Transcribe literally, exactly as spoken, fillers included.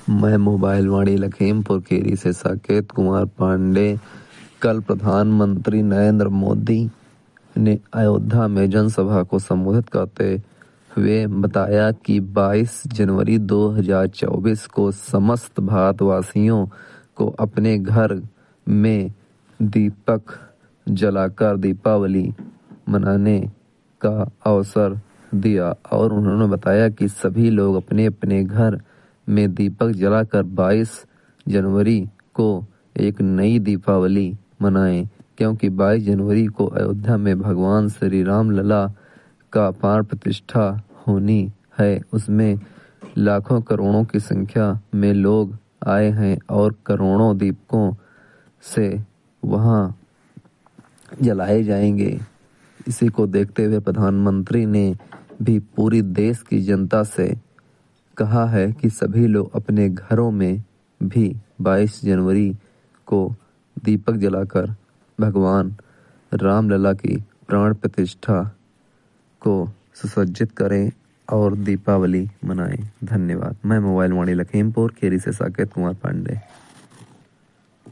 मैं मोबाइल वाणी लखीमपुर खीरी से साकेत कुमार पांडे। कल प्रधानमंत्री नरेंद्र मोदी ने अयोध्या में जनसभा को संबोधित करते हुए बताया कि बाईस जनवरी दो हज़ार चौबीस को समस्त भारतवासियों को अपने घर में दीपक जलाकर दीपावली मनाने का अवसर दिया और उन्होंने बताया कि सभी लोग अपने अपने घर में दीपक जलाकर बाईस जनवरी को एक नई दीपावली मनाएं, क्योंकि बाईस जनवरी को अयोध्या में भगवान श्री राम लला का प्राण प्रतिष्ठा होनी है। उसमें लाखों करोड़ों की संख्या में लोग आए हैं और करोड़ों दीपकों से वहां जलाए जाएंगे। इसी को देखते हुए प्रधानमंत्री ने भी पूरी देश की जनता से कहा है कि सभी लोग अपने घरों में भी बाईस जनवरी को दीपक जलाकर भगवान रामलला की प्राण प्रतिष्ठा को सुसज्जित करें और दीपावली मनाएं। धन्यवाद। मैं मोबाइल वाणी लखीमपुर खीरी से साकेत कुमार पांडे।